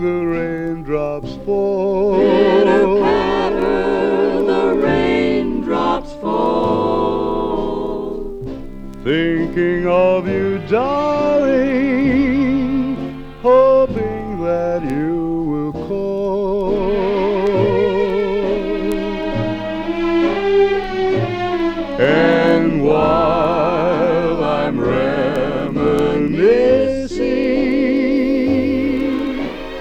the raindrops fall. Pitter patter, the raindrops fall. Thinking of you, darling, hoping that you will call.